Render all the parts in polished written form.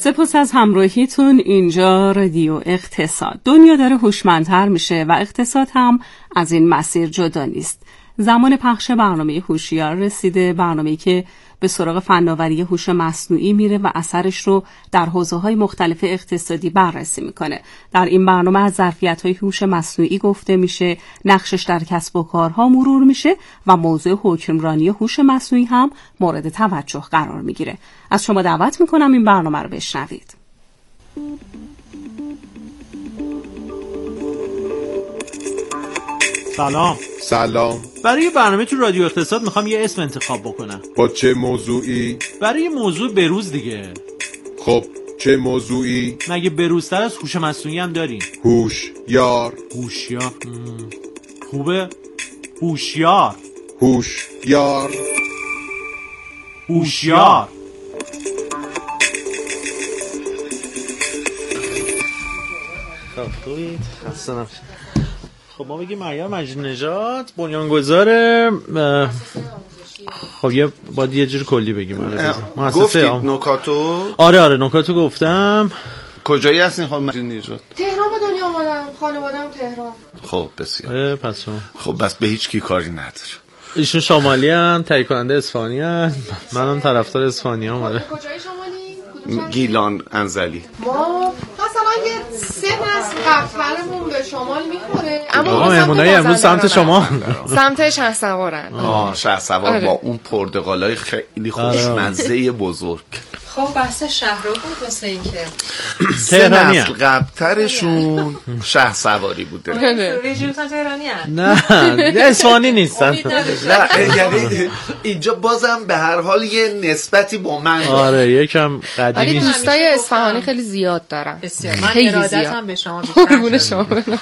سپاس از همراهیتون. اینجا رادیو اقتصاد. دنیا داره هوشمندتر میشه و اقتصاد هم از این مسیر جدا نیست. زمان پخش برنامه هوشیار رسیده، برنامه‌ای که به سراغ فناوری هوش مصنوعی میره و اثرش رو در حوزه‌های مختلف اقتصادی بررسی میکنه. در این برنامه از ظرفیت‌های هوش مصنوعی گفته میشه، نقشش در کسب و کارها مرور میشه و موضوع حکمرانی هوش مصنوعی هم مورد توجه قرار میگیره. از شما دعوت میکنم این برنامه رو بشنوید. سلام. برای برنامه تو رادیو اقتصاد میخوام یه اسم انتخاب بکنم. با چه موضوعی؟ برای موضوع بروز دیگه. خب چه موضوعی؟ مگه بروزتر از هوش مصنوعی هم دارین؟ هوشیار. هوشیار. خوبه؟ هوشیار. هوشیار. هوشیار. خوبید؟ خسته نباشید. خب ما بگیم مریم مجید نژاد بنیانگذار خب باید یه جور کلی بگیم. گفتید نکاتو؟ آره نکاتو گفتم. کجایی هستین خانم مجید نژاد؟ تهران به دنیا آمدم، خانواده‌ام تهران. خب بسیار. پس خب بس به هیچ کی کاری نداره. ایشون شمالی ان، تهیه کننده اصفهانی ان، منم طرفدار اصفهانی ام. کجای شمالی؟ گیلان انزلی. ما مثلا یه 3 نسل قبل‌ترمون به شمال میخوره، اما مهمونای امروز سمت شما سمت شهرسوارن. شهرسوار با اون پرتقالای خیلی خوشمزه بزرگ. خب بحث شهر رو بود مثل این که 3 نسل قبل‌ترشون شهرسواری بوده. ریجیوتان تهرانی هست؟ نه اصفهانی نیستن. نه یعنی اینجا بازم به هر حال یه نسبتی با من. آره یکم قدیمی. ولی دوستای اصفهانی خیلی زیاد دارن. بسیار. من ارادتم به شما بیشتر.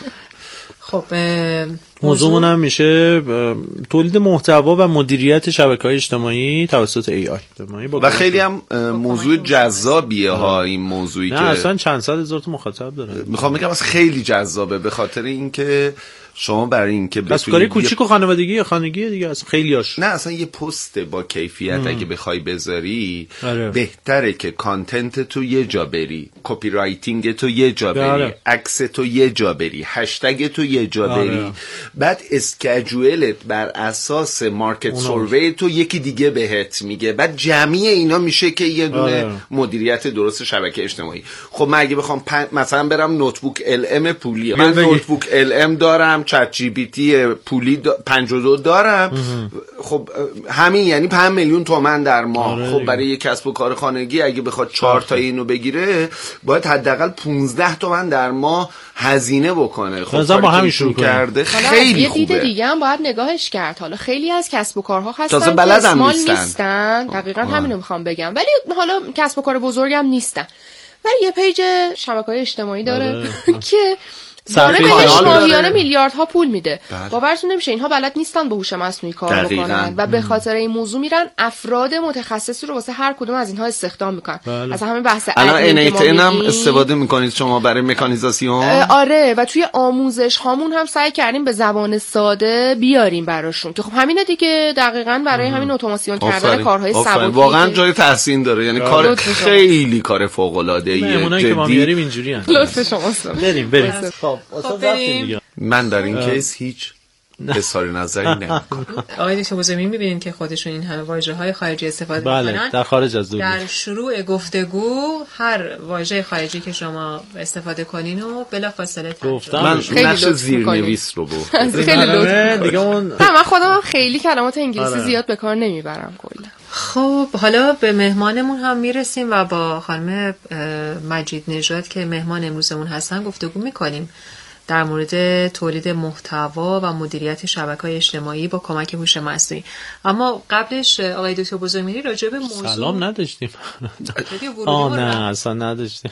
خب موضوعمون هم میشه تولید محتوا و مدیریت شبکه‌های اجتماعی توسط AI. و خیلی هم موضوع جذابیه ها این موضوعی نه که اصلا چند صد هزار تا مخاطب داره. میخوام بگم اصلا خیلی جذابه به خاطر اینکه شما برای اینکه بس کاری کوچیک و خانوادگی یا خانگی دیگه اصلا خیلیاش نه اصلا یه پست با کیفیت اگه بخوای بذاری آره. بهتره که کانتنت تو یه جا بری، کپی رایتینگ تو یه جا بری، عکس تو یه جا بری، هشتگ تو یه جا بری، بعد اسکیجولت بر اساس مارکت سروی تو یکی دیگه بهت میگه، بعد جمعی اینا میشه که یه دونه مدیریت درست شبکه اجتماعی. خب من اگه بخوام مثلا برم نوتبوک LM پولی، من نوتبوک LM دارم، چت جی پی تی پولی 52 دارم، خب همین یعنی 5 میلیون تومان در ماه. خب برای یک کسب و کار خانگی اگه بخواد 4 تا اینو بگیره باید حداقل 15 تومان در ماه هزینه بکنه. خب با همین شروع کرده خیلی یه خوبه. دید دیگه هم باید نگاهش کرد. حالا خیلی از کسب و کارها هستن که اسمال نیستن، دقیقاً همینو میخوام بگم، ولی حالا کسب و کار بزرگم نیستن، ولی یه پیج شبکه‌های اجتماعی داره که داره بهش ماهیانه میلیاردها پول میده. باورتون نمیشه اینها بلد نیستن با هوش مصنوعی کار بکنن و به خاطر این موضوع میرن افراد متخصصی رو واسه هر کدوم از اینها استخدام میکنن. از همین بحث الان NATN هم استفاده میکنید شما برای مکانیزاسیون؟ آره و توی آموزش هامون هم سعی کردیم به زبان ساده بیاریم براشون که خب همینه دیگه، دقیقاً برای همین اتوماسیون کردن کارهای سبک واقعا جای تحسین داره. یعنی کار خیلی کار فوق العاده ایه. مهمونایی که ما میاریم اینجوریه. لطف شماست. بریم. من در این کیس هیچ اظهار نظری نمی‌کنم. آقای دکتر بزرگی می‌بینید که خودشون این همه واژه‌های خارجی استفاده می‌کنن. در خارج از دنیا. در شروع گفتگو هر واژه خارجی که شما استفاده کنین و بلافاصله من نقش زیرنویس رو خیلی لطف دیگه اون من خودم خیلی کلمات انگلیسی زیاد به کار نمیبرم کلا. خب حالا به مهمانمون هم میرسیم و با خانم مجید نژاد که مهمان امروزمون هستن گفتگو می‌کنیم در مورد تولید محتوا و مدیریت شبکه‌های اجتماعی با کمک هوش مصنوعی. اما قبلش آقای دکتر بزرگمیری راجع به موضوع سلام نداشتیم. نه اصلا نداشتیم.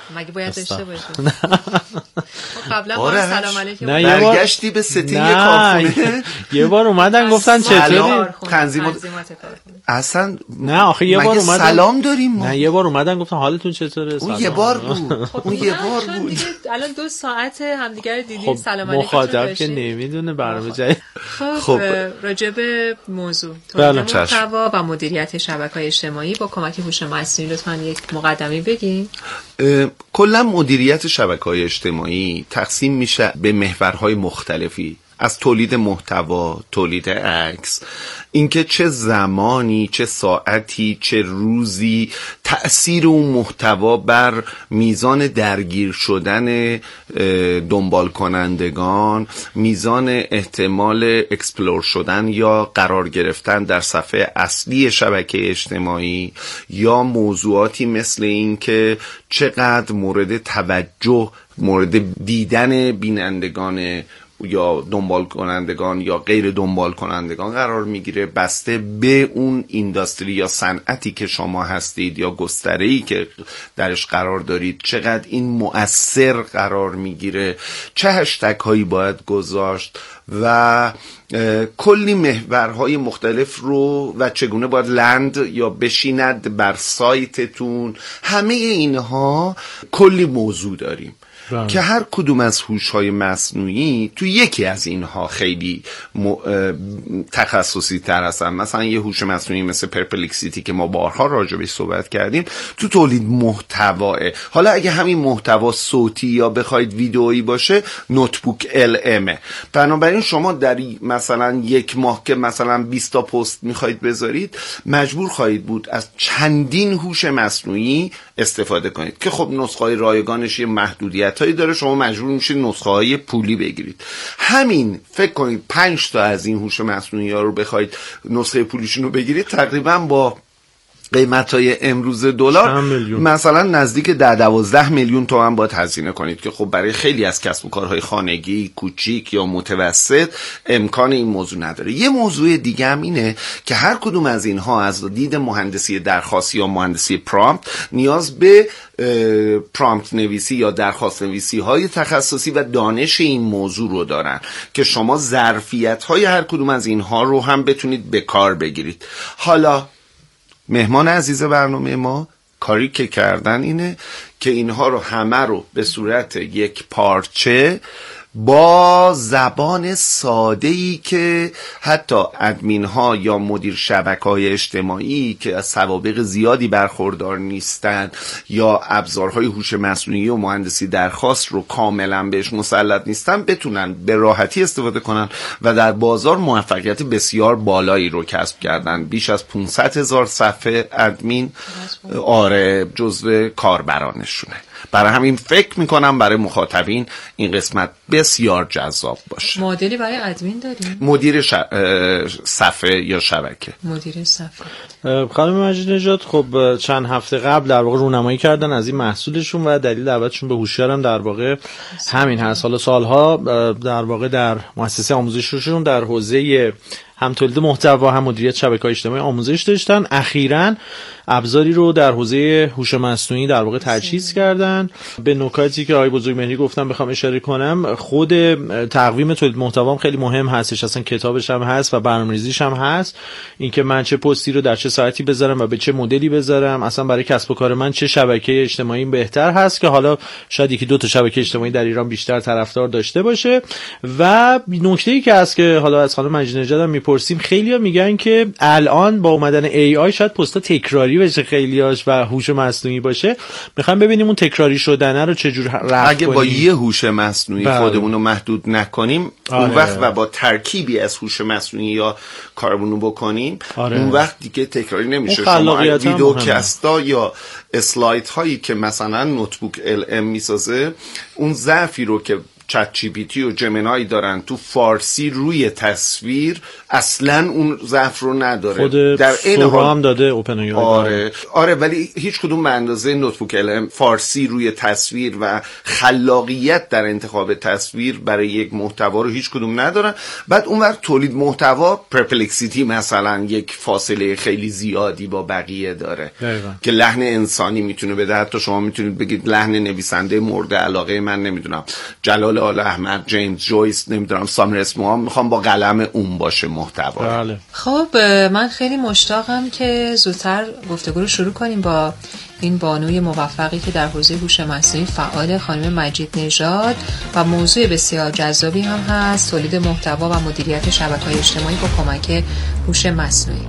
مگه باید داشته باشه؟ قبلا با سلام علیکم برگشتی به ستینگ کارخونه. یه بار اومدن گفتن چطوری تنظیمات اصلا نه آخه یه بار اومدن سلام داریم. نه یه بار اومدن گفتن حالتون چطوره؟ اون یه بار بود. اون یه بار بود. الان 2 ساعت همدیگه دیدیم. سلام علیکم. مخاطب که نمیدونه برنامه جدید. خب راجع به موضوع تولید محتوا و مدیریت شبکه‌های اجتماعی با کمک هوش مصنوعی لطفاً یک مقدمه بگین. کلا مدیریت شبکه‌های اجتماعی تقسیم میشه به محورهای مختلفی، از تولید محتوا، تولید عکس، اینکه چه زمانی، چه ساعتی، چه روزی تأثیر اون محتوا بر میزان درگیر شدن دنبال کنندگان، میزان احتمال اکسپلور شدن یا قرار گرفتن در صفحه اصلی شبکه اجتماعی، یا موضوعاتی مثل این که چقدر مورد توجه، مورد دیدن بینندگان یا دنبال کنندگان یا غیر دنبال کنندگان قرار میگیره، بسته به اون اینداستری یا صنعتی که شما هستید یا گستره‌ای که درش قرار دارید چقدر این مؤثر قرار میگیره، چه هشتگ هایی باید گذاشت و کلی محورهای مختلف رو و چگونه باید لند یا بشیند بر سایتتون. همه اینها کلی موضوع داریم که هر کدوم از هوش‌های مصنوعی تو یکی از اینها خیلی تخصصی تر هستن. مثلا یه هوش مصنوعی مثل پرپلکسیتی که ما بارها راجعش صحبت کردیم تو تولید محتواه. حالا اگه همین محتوا صوتی یا بخواید ویدئویی باشه، نوتبوک LM. بنابراین شما در مثلا یک ماه که مثلا 20 تا پست میخواید بذارید، مجبور خواهید بود از چندین هوش مصنوعی استفاده کنید که خب نسخه‌های رایگانش یه محدودیتایی داره، شما مجبور میشید نسخه‌های پولی بگیرید. همین فکر کنید 5 تا از این هوش مصنوعی ها رو بخواید نسخه پولیشون رو بگیرید، تقریبا با قیمت‌های امروز دلار مثلا نزدیک 10-12 میلیون تومان باید هزینه کنید که خب برای خیلی از کسب و کارهای خانگی کوچیک یا متوسط امکان این موضوع نداره. یه موضوع دیگه هم اینه که هر کدوم از اینها از دید مهندسی درخواست یا مهندسی پرامپت نیاز به پرامپت نویسی یا درخواست نویسی های تخصصی و دانش این موضوع رو دارن که شما ظرفیت های هر کدوم از اینها رو هم بتونید به کار بگیرید. حالا مهمان عزیز برنامه ما کاری که کردن اینه که اینها رو همه رو به صورت یک پارچه با زبان ساده‌ای که حتی ادمین ها یا مدیر شبکه‌های اجتماعی که از سوابق زیادی برخوردار نیستند یا ابزارهای هوش مصنوعی و مهندسی درخواست رو کاملا بهش مسلط نیستن بتونن به راحتی استفاده کنن و در بازار موفقیت بسیار بالایی رو کسب کردن. بیش از 500,000 صفحه ادمین جزو کاربرانشونه. برای همین فکر میکنم برای مخاطبین این قسمت بسیار جذاب باشه. مدلی برای ادمین داریم؟ مدیر صفحه یا شبکه. مدیر صفحه. خانم مجید نژاد خب چند هفته قبل در واقع رونمایی کردن از این محصولشون و دلیل دعوتشون به هوشیار هم در واقع همین هست. حالا سالها در واقع در مؤسسه آموزشیشون در حوزه هم تولید محتوا هم مدیریت شبکه‌های اجتماعی آموزش داشتن. اخیراً ابزاری رو در حوزه هوش مصنوعی در واقع تجهیز کردن. به نکاتی که آقای بزرگمهری گفتم بخوام اشاره کنم، خود تقویم تولید محتوا هم خیلی مهم هستش، اصلا کتابش هم هست و برنامه‌ریزیش هم هست، اینکه من چه پستی رو در چه ساعتی بذارم و به چه مدلی بذارم، اصلا برای کسب و کار من چه شبکه اجتماعی بهتر هست که حالا شاید یکی دو تا شبکه اجتماعی در ایران بیشتر طرفدار داشته باشه. و نکته‌ای که هست که حالا از خانم مجید نژاد هم میپرسیم، خیلی‌ها میگن که الان با اومدن AI شاید پست‌ها تکراری بشه خیلیاش و هوش مصنوعی باشه. میخوام ببینیم اون تکراری شدنه رو چجور رفع کنیم. اگه با یه هوش مصنوعی خودمون رو محدود نکنیم اون وقت و با ترکیبی از هوش مصنوعی یا کاربونو بکنیم اون وقت دیگه تکراری نمیشه. شما ویدیو کستا یا اسلاید هایی که مثلا نوتبوک LM میسازه، اون ضعفی رو که چت جی پی تی و جمینای دارن تو فارسی روی تصویر اصلا اون ضعف رو نداره. خود در این سورا هم داده اوپن ای آی. آره ولی هیچ کدوم به اندازه نوتبوک LM فارسی روی تصویر و خلاقیت در انتخاب تصویر برای یک محتوا رو هیچ کدوم ندارن. بعد اونور تولید محتوا پرپلکسیتی مثلا یک فاصله خیلی زیادی با بقیه داره که لحن انسانی میتونه بده. حتی شما میتونید بگید لحن نویسنده مورد علاقه من نمیدونم جلال آل احمد، جیمز جویس، نمیدونم سامر اسموها، میخوام با قلم اون باشه محتوا. بله. خب من خیلی مشتاقم که زودتر گفتگو رو شروع کنیم با این بانوی موفقی که در حوزه هوش مصنوعی فعال، خانم مجید نژاد، و موضوع بسیار جذابی هم هست تولید محتوا و مدیریت شبکه‌های اجتماعی با کمک هوش مصنوعی.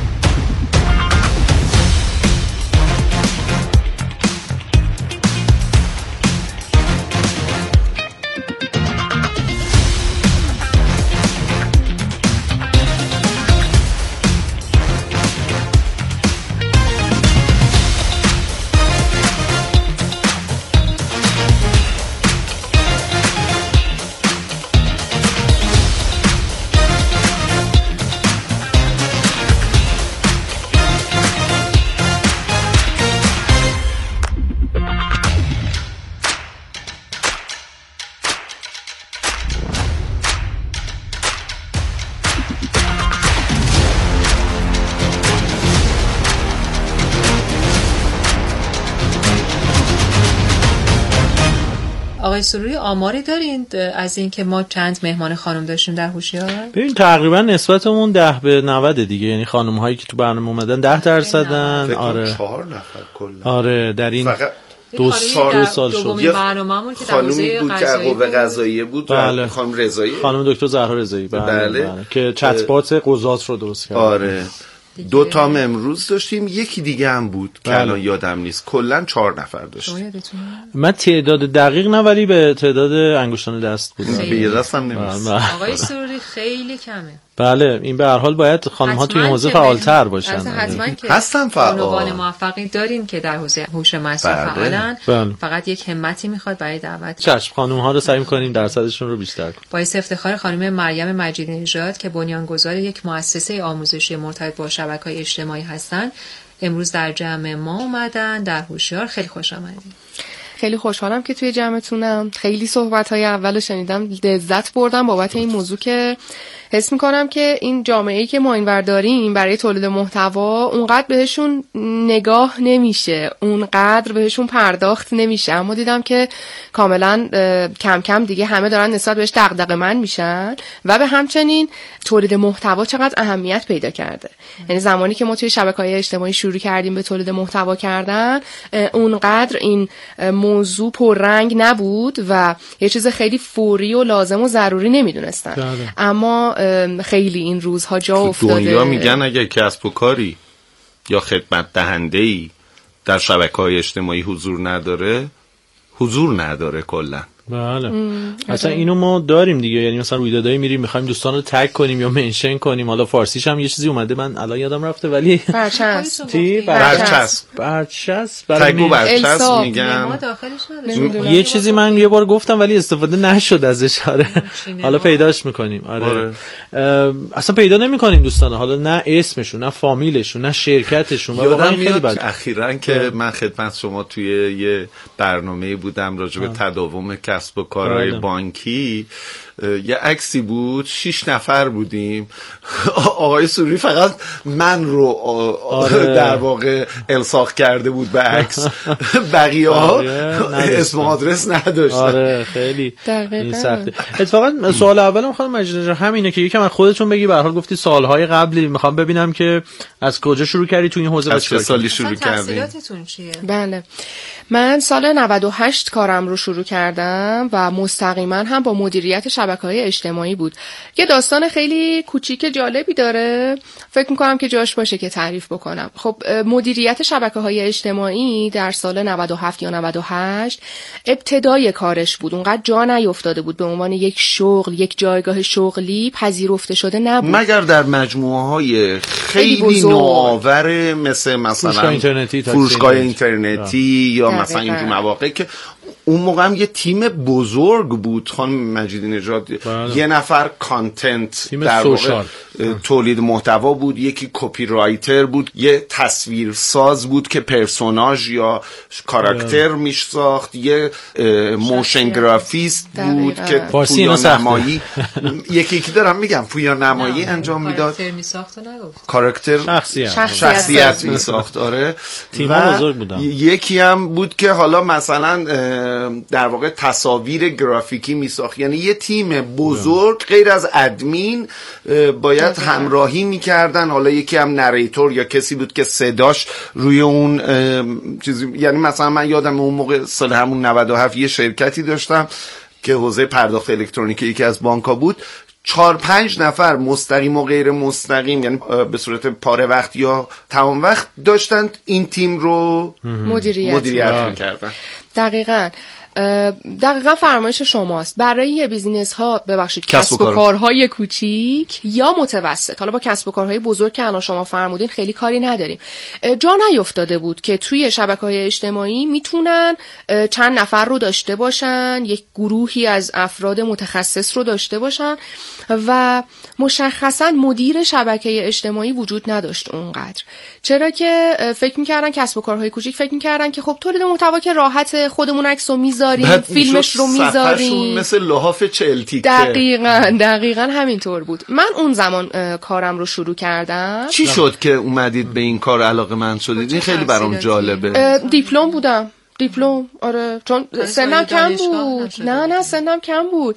آقای سروری آماری دارین از این که ما چند مهمان خانم داشتیم در هوشیار؟ ببین تقریبا نسبتمون 10 به 90 دیگه، یعنی خانم هایی که تو برنامه اومدن 10%. آره 4 نفر کلا. آره در این فقط دو سال شد. دومین برنامه‌مون که در حوزه بود که قوه قضاییه بود. بله. خانم رضایی، خانم دکتر زهرا رضایی. بله. که چت‌بات قضات رو درست کرد. آره 2 تا امروز داشتیم، یکی دیگه هم بود که الان یادم نیست. کلا 4 نفر داشتیم. من تعداد دقیق نه ولی به تعداد انگشتان دست بود. به یه دستم نمی‌رسید. آقای سروری خیلی کمه. بله این به هر حال باید خانم‌ها توی این حوزه فعال‌تر باشن. حتما که هستن فعال. بانوان موفقی داریم که در حوزه هوش مصنوعی فعالن. فقط یک همتی میخواد برای دعوت. چشم خانم‌ها رو سعی می‌کنیم درصدشون رو بیشتر کنیم. باعث افتخار خانم مریم مجید نژاد که بنیانگذار یک مؤسسه آموزشی مرتبط با شبکه‌های اجتماعی هستن امروز در جمع ما اومدن در هوشیار. خیلی خوش آمدید. خیلی خوشحالم که توی جمعتونم. خیلی صحبت‌های اولو شنیدم، لذت بردم بابت این موضوع که حس میکنم که این جامعه‌ای که ما اینور داریم برای تولید محتوا اونقدر بهشون نگاه نمیشه، اونقدر بهشون پرداخت نمیشه. اما دیدم که کاملا کم کم دیگه همه دارن نسبت بهش دغدغه‌مند میشن و به همچنین تولید محتوا چقدر اهمیت پیدا کرده. یعنی زمانی که ما توی شبکه‌های اجتماعی شروع کردیم به تولید محتوا کردن اونقدر این موضوع پررنگ نبود و یه چیز خیلی فوری و لازم و ضروری نمیدونستن. اما خیلی این روزها جا افتاده. دنیا میگن اگه کسب و کاری یا خدمت دهنده‌ای در شبکه‌های اجتماعی حضور نداره کلا. بله اصلا اینو ما داریم دیگه، یعنی مثلا رویدادایی میریم میخوایم دوستان رو تگ کنیم یا منشن کنیم. حالا فارسیش هم یه چیزی اومده من الان یادم رفته ولی برچسب تگ و برچسب میگن. یه چیزی من یه بار گفتم ولی استفاده نشد ازش. آره حالا پیداش میکنیم. آره اصلا پیدا نمیکنیم دوستان، حالا نه اسمشون نه فامیلشون نه شرکتشون. واقعا خیلی بد. اخیراً که من خدمت شما توی یه برنامه بودم راجع به تداوم کسب و کارهای بانکی، یه عکسی بود 6 نفر بودیم، آقای سروری فقط من رو در واقع الساق کرده بود به عکس، بقیه ها اسم و آدرس نداشتن. آره خیلی این سخته. اتفاقا سوال اولم خانم مجید نژاد همینه که یکم از خودتون بگی. به هر حال گفتی سالهای قبلی، میخوام ببینم که از کجا شروع کردی تو این حوزه، از چه سالی شروع کردی؟ تحصیلاتتون چیه؟ بله من سال 98 کارم رو شروع کردم و مستقیما هم با مدیریت شبکه‌های اجتماعی بود. یه داستان خیلی کوچیک جالبی داره، فکر می‌کنم که جاش باشه که تعریف بکنم. خب مدیریت شبکه‌های اجتماعی در سال 97 یا 98 ابتدای کارش بود، اونقدر جا نیافتاده بود، به عنوان یک شغل، یک جایگاه شغلی پذیرفته شده نبود، مگر در مجموعه‌های خیلی نوآور مثلا فروشگاه اینترنتی یا مثلا اینجور مواقع که اون موقع هم یه تیم بزرگ بود خانم مجیدی نژاد. یه نفر کانتنت در واقع تولید محتوا بود، یکی کپی رایتر بود، یه تصویرساز بود که پرسوناژ یا کاراکتر میساخت، یه موشن گرافیست بود که پویان نمایی یکی دارم میگم پویان نمایی انجام میداد، کاراکتر شخصیت میساخت. آره تیم بزرگ بودن. یکی هم بود که حالا مثلا در واقع تصاویر گرافیکی میساخت. یعنی یه تیم بزرگ غیر از ادمین باید همراهی میکردن. حالا یکی هم نریتور یا کسی بود که صداش روی اون چیزی، یعنی مثلا من یادم اون موقع سال همون 97 یه شرکتی داشتم که حوزه پرداخت الکترونیکی یکی از بانک‌ها بود، 4-5 نفر مستقیم و غیر مستقیم، یعنی به صورت پاره وقت یا تمام وقت داشتن این تیم رو مدیریت میکردن. دقیقاً فرمایش شماست. برای یه بیزینس ها کسب و کارهای کوچیک یا متوسط، حالا با کسب و کارهای بزرگ که الان شما فرمودین خیلی کاری نداریم، جا نیفتاده بود که توی شبکه‌های اجتماعی میتونن چند نفر رو داشته باشن، یک گروهی از افراد متخصص رو داشته باشن و مشخصاً مدیر شبکه اجتماعی وجود نداشت اونقدر. چرا که فکر می‌کردن کسب و کارهای کوچیک فکر می‌کردن که خب تولید محتوا که راحت، خودمون عکسو میذاریم، فیلمش رو میذاریم، مثل لحاف 40 تیکه. دقیقاً همینطور بود. من اون زمان کارم رو شروع کردم. چی شد که اومدید به این کار علاقه‌مند شدید؟ این خیلی برام جالبه. دیپلم بودم. آره، چون سنم کم بود. نه سنم کم بود.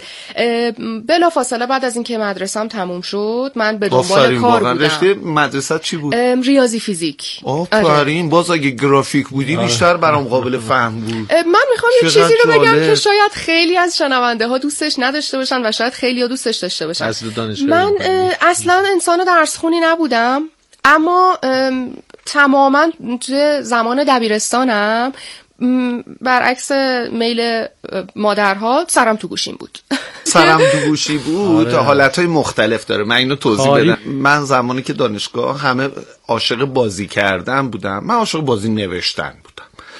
بلافاصله بعد از اینکه مدرسه‌ام تموم شد من به دنبال کار بودم. رشته مدرسه چی بود؟ ریاضی فیزیک. آفرین. باز اگه گرافیک بودی بیشتر برام قابل فهم بود. من میخوام یه چیزی رو بگم که شاید خیلی از شنونده ها دوستش نداشته باشن و شاید خیلی ها دوستش داشته باشن. من اصلا انسان درسخونی نبودم، اما تماما توی زمان دبیرستانم برعکس میل مادرها سرم تو گوشیم بود. سرم تو گوشی بود. آره. حالتهای مختلف داره. من اینو توضیح بدم. من زمانی که دانشگاه همه عاشق بازی کردن بودم، من عاشق بازی نوشتن بودم.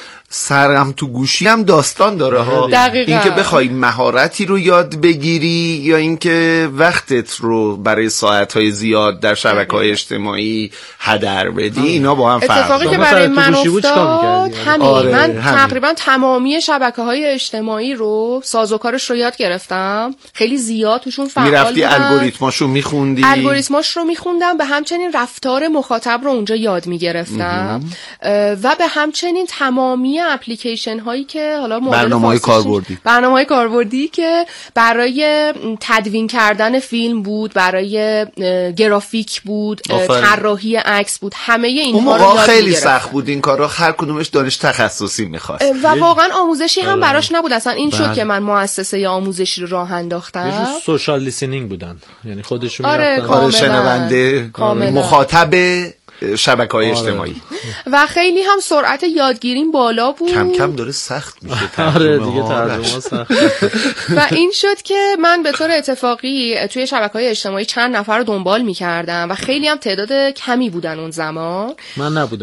سرم تو گوشی هم داستان داره ها. اینکه بخوای مهارتی رو یاد بگیری یا اینکه وقتت رو برای ساعت‌های زیاد در شبکه‌های اجتماعی هدر بدی، اینا با هم فرق داره. اتفاقی که برای من افتاد همین. من تقریبا تمامی شبکه‌های اجتماعی رو سازوکارش رو یاد گرفتم. خیلی زیاد توشون فعال بودم. میرفتی الگوریتماشو میخوندی؟ الگوریتماش رو میخوندم، به همچنین رفتار مخاطب رو اونجا یاد میگرفتم و به همچنین تمامی اپلیکیشن هایی که حالا برنامه‌های کاربردی که برای تدوین کردن فیلم بود، برای گرافیک بود، طراحی عکس بود، همه اینها رو یاد خیلی سخت بود این کارا. هر کدومش دانش تخصصی می‌خواست و واقعا آموزشی هم براش نبود اصلا. این شد که من مؤسسه آموزشی رو راه انداختم. سوشال لیسنینگ بودن، یعنی خودشون می‌رفتن شنونده مخاطب شبکه‌های اجتماعی و خیلی هم سرعت یادگیریم بالا بود. کم کم داره سخت میشه. آره دیگه ترجمه سخت. و این شد که من به طور اتفاقی توی شبکه‌های اجتماعی چند نفر رو دنبال می‌کردم و خیلی هم تعداد کمی بودن اون زمان. من نبودم.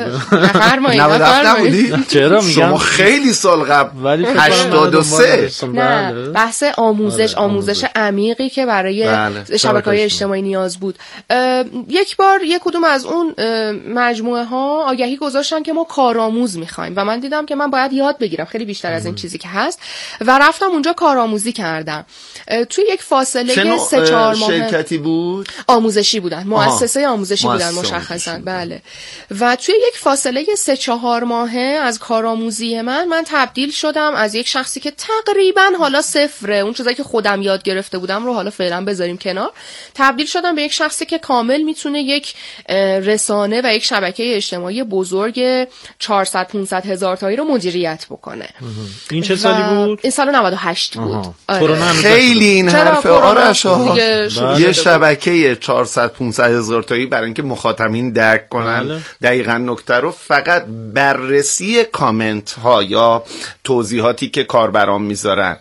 نفرمایید. چرا میگم؟ شما خیلی سال قبل 83. نه، بحث آموزش عمیقی که برای شبکه‌های اجتماعی نیاز بود. یک بار یک کدوم از اون مجموعه ها آگهی گذاشتن که ما کارآموز میخوایم و من دیدم که من باید یاد بگیرم خیلی بیشتر از این چیزی که هست و رفتم اونجا کارآموزی کردم. توی یک فاصله 3-4 ماه شرکتی بود؟ آموزشی بودن، مؤسسه آموزشی بودن مشخصا. بله. و توی یک فاصله 3-4 ماهه از کارآموزی من تبدیل شدم از یک شخصی که تقریبا حالا صفره، اون چیزایی که خودم یاد گرفته بودم رو حالا فعلا بذاریم کنار، تبدیل شدم به یک شخصی که کامل میتونه یک رسانه و یک شبکه اجتماعی بزرگ 400-500 هزار تایی رو مدیریت بکنه. این چه سالی بود؟ این سال 98 بود. خیلی این حرف آرش یه شبکه 400-500 هزار تایی برای اینکه مخاطبین درک کنن دقیقاً نکته رو، فقط بررسی کامنت ها یا توضیحاتی که کاربران میذارن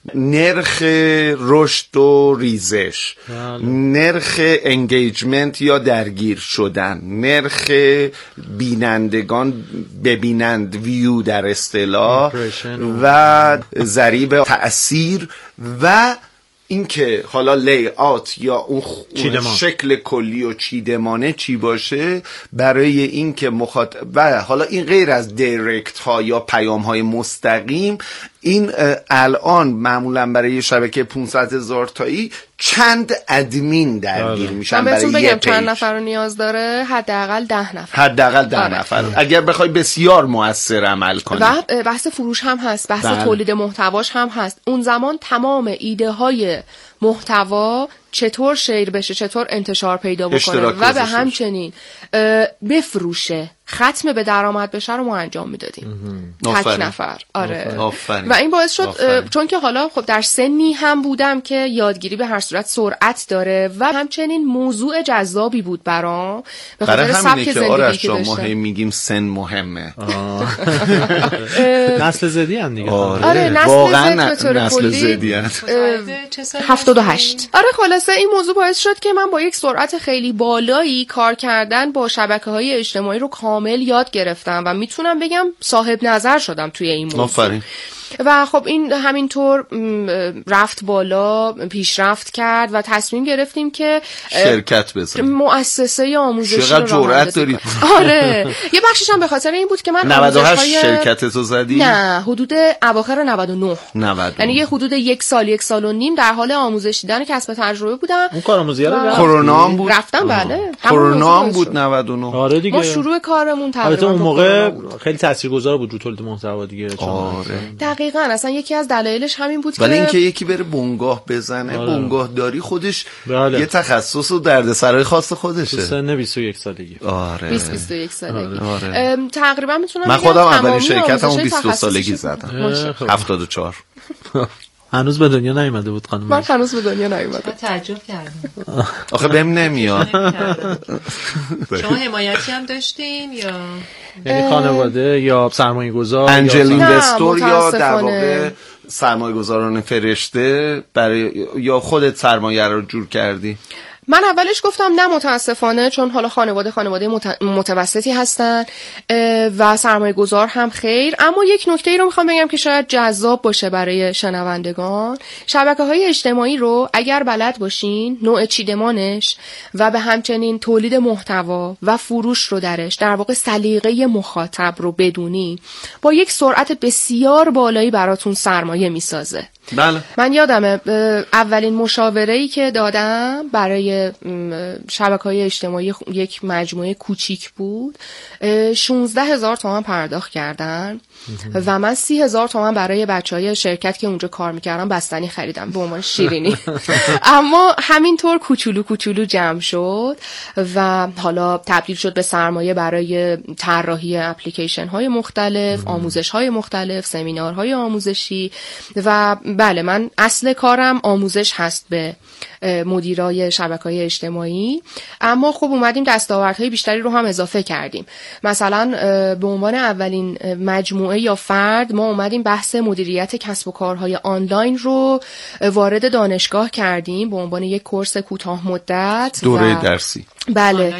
نرخ رشد و ریزش، نرخ انگیجمنت یا درگیر شدن، نرخ بینندگان ببینند ویو در اصطلاح و ضریب تأثیر و اینکه حالا لی‌آوت یا اون شکل کلی و چیدمانه چی باشه برای اینکه مخاطب و حالا این غیر از دایرکت ها یا پیام های مستقیم، این الان معمولا برای شبکه 500,000 تایی چند ادمین درگیر میشن برای یه پیج. چند نفر رو نیاز داره؟ حداقل 10 نفر. حداقل 10 نفر اگر بخوای بسیار مؤثر عمل کنی. و بحث فروش هم هست، بحث تولید محتواش هم هست. اون زمان تمام ایده های محتوا چطور شیر بشه، چطور انتشار پیدا بکنه و به همچنین بفروشه، ختم به درآمد بشه رو ما انجام میدادیم تک نفر. آره. و این باعث شد چون که حالا خب در سنی هم بودم که یادگیری به هر صورت سرعت داره و همچنین موضوع جذابی بود برام به خاطر سبک زندگی که داشتم. ما میگیم سن مهمه. نسل زدی ان دیگه. آره نسل زدی ان. 78. آره خلاصه این موضوع باعث شد که من با یک سرعت خیلی بالایی کار کردن با شبکه‌های اجتماعی رو کامل یاد گرفتم و میتونم بگم صاحب نظر شدم توی این موضوع. آفرین. و خب این همینطور رفت بالا، پیشرفت کرد و تصمیم گرفتیم که شرکت بزنیم، مؤسسه آموزشی رو چقدر جرأت دارید. آره یه بخشش هم به خاطر این بود که من 98 شرکتتو زدی؟ نه، حدود اواخر 99. یعنی یه حدود 1 سال و نیم در حال آموزش دیدن کسب تجربه بودم. اون کارآموزی رو کرونا هم بود. رفتم. بله کرونا هم بود 99. آره دیگه. ما شروع کارمون تقریبا اون موقع خیلی تاثیرگذار بود رو تولید محتوا دیگه. آره دقیقاً. اصلا یکی از دلایلش همین بود ولی که اینکه یکی بره بنگاه بزنه، بنگاه داری خودش یه تخصص و دردسرای خاص خودشه. سن 21 سالگی. آره 21 سالگی. تقریبا میتونم من خودم اولین شرکتمو 22 سالگی زدم. 74. هنوز به دنیا نیومده بود خانم. من هنوز به دنیا نیومدم. تعجب کردم. آخه بهم نمیاد. شما حمایتی هم داشتین یا یعنی خانواده یا سرمایه‌گذار انجل اینوستور یا در واقع سرمایه‌گذاران فرشته برای یا خودت سرمایه رو جور کردی؟ من اولش گفتم نه متاسفانه، چون حالا خانواده متوسطی هستن و سرمایه گذار هم خیر. اما یک نکته ای رو میخوام بگم که شاید جذاب باشه برای شنوندگان. شبکه‌های اجتماعی رو اگر بلد باشین، نوع چیدمانش و به همچنین تولید محتوا و فروش رو در واقع سلیقه مخاطب رو بدونی، با یک سرعت بسیار بالایی براتون سرمایه میسازه. بله. من یادمه اولین مشاوره‌ای که دادم برای شبکه‌های اجتماعی یک مجموعه کوچیک بود، 16,000 تومان پرداخت کردن و من 30,000 تومان برای بچهای شرکت که اونجا کار میکردم بستنی خریدم به عنوان شیرینی. اما همینطور کوچولو جمع شد و حالا تبدیل شد به سرمایه برای طراحی اپلیکیشن های مختلف، آموزش های مختلف، سمینارهای آموزشی. و بله، من اصل کارم آموزش هست به مدیرای شبکه‌های اجتماعی، اما خب اومدیم دستاوردهای بیشتری رو هم اضافه کردیم. مثلا به عنوان اولین مجموعه یا فرد ما اومدیم بحث مدیریت کسب و کارهای آنلاین رو وارد دانشگاه کردیم به عنوان یک کورس کوتاه مدت، دوره درسی. بله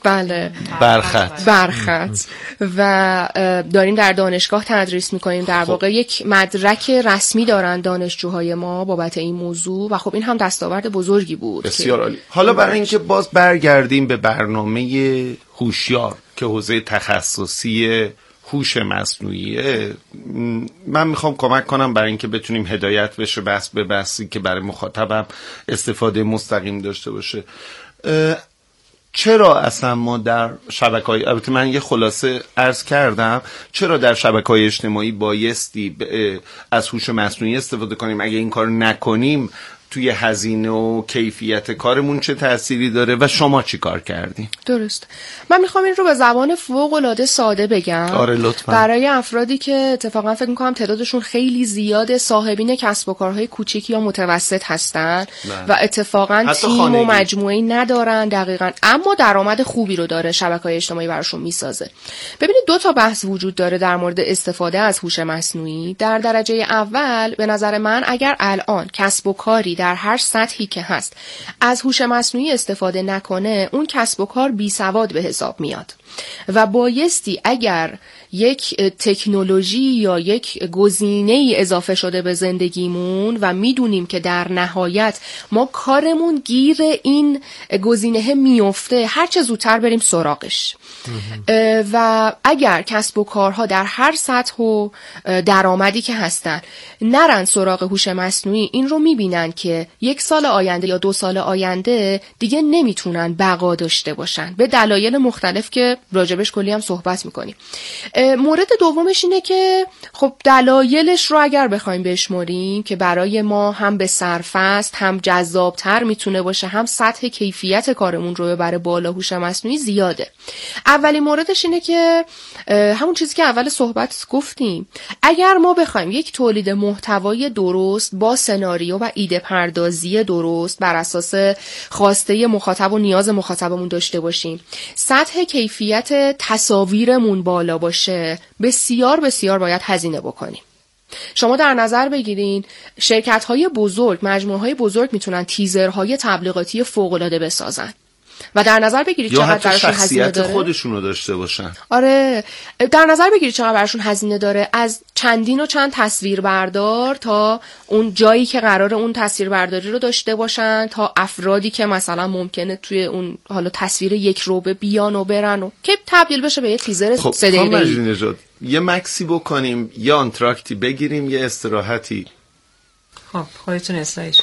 برخط و داریم در دانشگاه تدریس میکنیم. در واقع یک مدرک رسمی دارن دانشجوهای ما بابت این موضوع و خب این هم دستاورد بزرگی بود. بسیار عالی. حالا برای اینکه باز برگردیم به برنامه هوشیار که حوزه تخصصی هوش مصنوعیه، من میخوام کمک کنم برای اینکه بتونیم هدایت بشه بحث به بحثی که برای مخاطبم استفاده مستقیم داشته باشه. چرا اصلا ما در شبکه‌های، البته من یه خلاصه عرض کردم، چرا در شبکه‌های اجتماعی بایستی از هوش مصنوعی استفاده کنیم؟ اگه این کار نکنیم توی هزینه و کیفیت کارمون چه تأثیری داره و شما چی کار کردین؟ درست. من میخوام این رو به زبان فوق‌العاده ساده بگم. آره لطفاً. برای افرادی که اتفاقا فکر میکنم تعدادشون خیلی زیاده، صاحبین کسب و کارهای کوچیک یا متوسط هستن و اتفاقا تیم و مجموعه‌ای ندارن دقیقاً، اما درآمد خوبی رو داره، شبکه‌های اجتماعی براشون میسازه. ببینید 2 تا بحث وجود داره در مورد استفاده از هوش مصنوعی. در درجه اول به نظر من اگر الان کسب و کاری در هر سطحی که هست از هوش مصنوعی استفاده نکنه، اون کسب و کار بی سواد به حساب میاد و بایستی اگر یک تکنولوژی یا یک گزینه‌ای اضافه شده به زندگیمون و میدونیم که در نهایت ما کارمون گیر این گزینه میفته، هر چه زودتر بریم سراغش. و اگر کسب و کارها در هر سطح و درآمدی که هستن نرن سراغ هوش مصنوعی، این رو میبینن که 1 سال آینده یا 2 سال آینده دیگه نمیتونن بقا داشته باشن به دلایل مختلف که راجبش کلی هم صحبت میکنیم. مورد دومش اینه که خب دلایلش رو اگر بخوایم بشماریم که برای ما هم به صرفه است، هم جذابتر میتونه باشه، هم سطح کیفیت کارمون رو ببره بالا، هوش مصنوعی زیاده. اولین موردش اینه که همون چیزی که اول صحبت گفتیم، اگر ما بخوایم یک تولید محتوای درست با سناریو و ایده پردازی درست بر اساس خواسته مخاطب و نیاز مخاطبمون داشته باشیم، سطح کیفیت تصاویرمون بالا باشه، بسیار بسیار باید هزینه بکنیم. شما در نظر بگیرین شرکت‌های بزرگ، مجموعه‌های بزرگ میتونن تیزرهای تبلیغاتی فوق‌العاده بسازن و در نظر بگیرید چقدر براشون هزینه داره. خودشونو داشته باشن. آره، در نظر بگیرید چقدر براشون هزینه داره، از چندین و چند تصویربردار تا اون جایی که قراره اون تصویربرداری رو داشته باشن، تا افرادی که مثلا ممکنه توی اون حالا تصویر 1 روبه بیان و برن و که تبدیل بشه به یه تیزر 3 دقیقه‌ای. یه مکسی بکنیم، یه آنتراکتی بگیریم، یه استراحتی. خب خودتون اصلاحش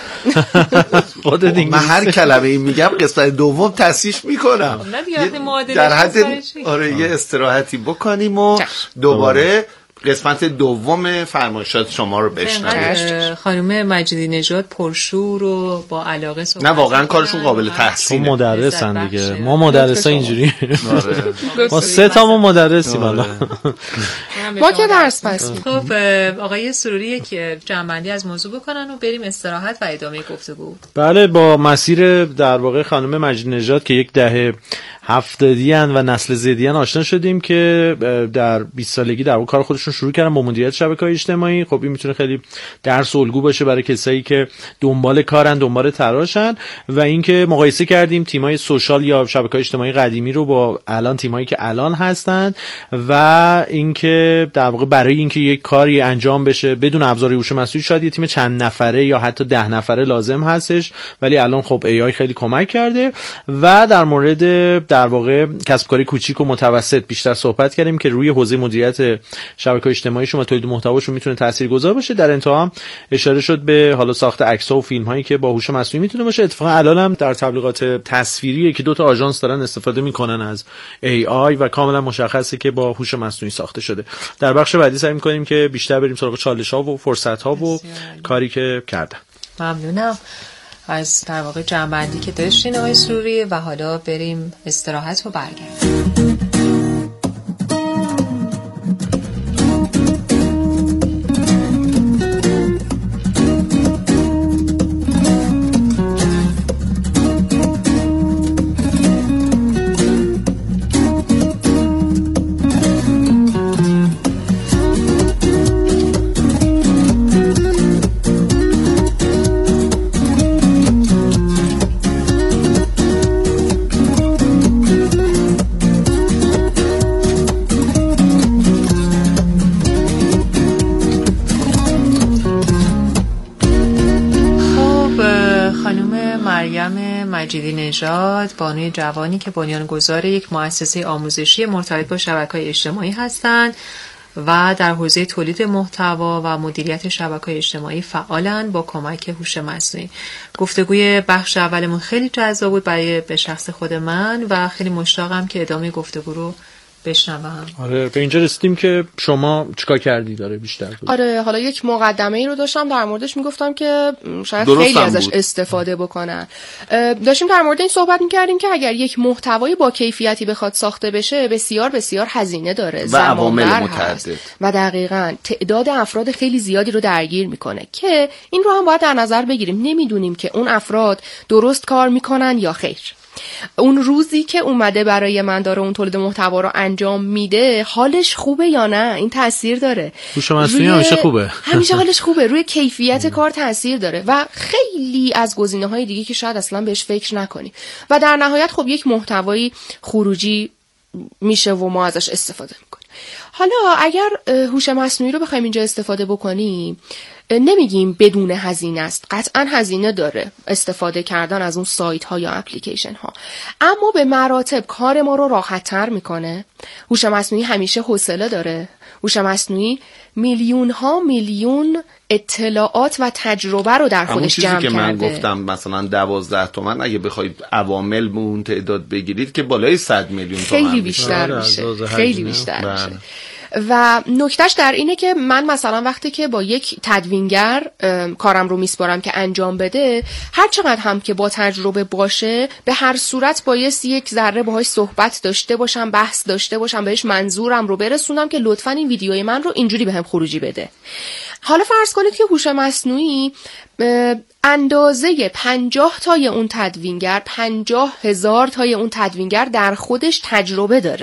کنید. من هر کلمه این میگم قسمت دوم تصحیح میکنم. در حد یه استراحتی بکنیم و دوباره قسمت دوم فرمایشات شما رو بشنویم. خانم مجیدی نژاد پرشور و با علاقه صحبت. نه واقعا کارشون قابل تحسینه. مدرسن دیگه. ما مدرسا اینجوری. ما 3 تامون مدرسیم الان. ما که درس پس. خب آقای سروری که جمع‌بندی از موضوع بکنن و بریم استراحت و ادامه گفتگو. بله، با مسیر در واقع خانم مجیدی نژاد که 10 دهه 70 و نسل زدی آشنا شدیم که در 20 سالگی در واقع کار خودشون شروع کردن با مدیریت شبکه‌های اجتماعی. خب این میتونه خیلی درس و الگو باشه برای کسایی که دنبال کارن، دنبال تراشن. و اینکه مقایسه کردیم تیمای سوشال یا شبکه‌های اجتماعی قدیمی رو با الان تیمایی که الان هستن و اینکه در واقع برای اینکه یک کاری انجام بشه بدون ابزار هوش مصنوعی شاید یه تیم چند نفره یا حتی 10 نفره لازم هستش، ولی الان خب AI خیلی کمک کرده. و در مورد در واقع کسب کاری کوچیک و متوسط بیشتر صحبت کردیم که روی حوزه مدیریت شبکه‌های اجتماعیشون و تولید محتواشون میتونه تاثیرگذار باشه. در انتها هم اشاره شد به حالا ساخت عکس‌ها و فیلم‌هایی که با هوش مصنوعی میتونه باشه. اتفاقا الان هم در تبلیغات تصویری که 2 تا آژانس دارن استفاده میکنن از AI و کاملا مشخصه که با هوش مصنوعی ساخته شده. در بخش بعدی سعی می‌کنیم که بیشتر بریم سراغ چالش‌ها و فرصت‌ها و کاری که کردن. ممنونم از در واقع جمع‌بندی که داشتین آقای سروری و حالا بریم استراحت و برگردیم. مجیدی نژاد، بانوی جوانی که بنیانگذار یک مؤسسه آموزشی مرتبط با شبکه‌های اجتماعی هستند و در حوزه تولید محتوا و مدیریت شبکه‌های اجتماعی فعالن با کمک هوش مصنوعی. گفتگوی بخش اولمون خیلی جذاب بود برای به شخص خود من و خیلی مشتاقم که ادامه گفتگو رو بشنوم. آره به اینجا رسیدیم که شما چیکار کردی داره بیشتر بود. آره حالا یک مقدمه ای رو داشتم در موردش میگفتم که شاید خیلی ازش استفاده بکنن. داشتیم در مورد این صحبت میکردیم که اگر یک محتوای با کیفیتی بخواد ساخته بشه بسیار بسیار هزینه داره و عوامل متعدد و دقیقاً تعداد افراد خیلی زیادی رو درگیر میکنه که این رو هم باید در نظر بگیریم. نمیدونیم که اون افراد درست کار میکنن یا خیر. اون روزی که اومده برای من داره اون تولید محتوا رو انجام میده حالش خوبه یا نه این تاثیر داره. هوش مصنوعی همیشه خوبه. همیشه حالش خوبه، روی کیفیت کار تاثیر داره و خیلی از گزینه‌های دیگه که شاید اصلا بهش فکر نکنیم و در نهایت خب یک محتوایی خروجی میشه و ما ازش استفاده میکنیم. حالا اگر هوش مصنوعی رو بخوایم اینجا استفاده بکنیم نمیگیم بدون هزینه است، قطعا هزینه داره استفاده کردن از اون سایت ها یا اپلیکیشن ها، اما به مراتب کار ما رو راحت تر میکنه. هوش مصنوعی همیشه حوصله داره. هوش مصنوعی میلیون اطلاعات و تجربه رو در خودش جمع کرده. که من گفتم مثلا 12 تومن اگه بخواید عوامل به اون تعداد بگیرید که بالای 100 میلیون تومن خیلی بیشتر میشه. خیلی بیشتر میشه. و نکتهش در اینه که من مثلا وقتی که با یک تدوینگر کارم رو میسپارم که انجام بده، هر چقدر هم که با تجربه باشه به هر صورت بایستی یک ذره باهاش صحبت داشته باشم، بحث داشته باشم، بهش منظورم رو برسونم که لطفاً این ویدیوی من رو اینجوری بهم خروجی بده. حالا فرض کنید که هوش مصنوعی اندازه 50 تای اون تدوینگر 50,000 تای اون تدوینگر در خودش تجربه داره.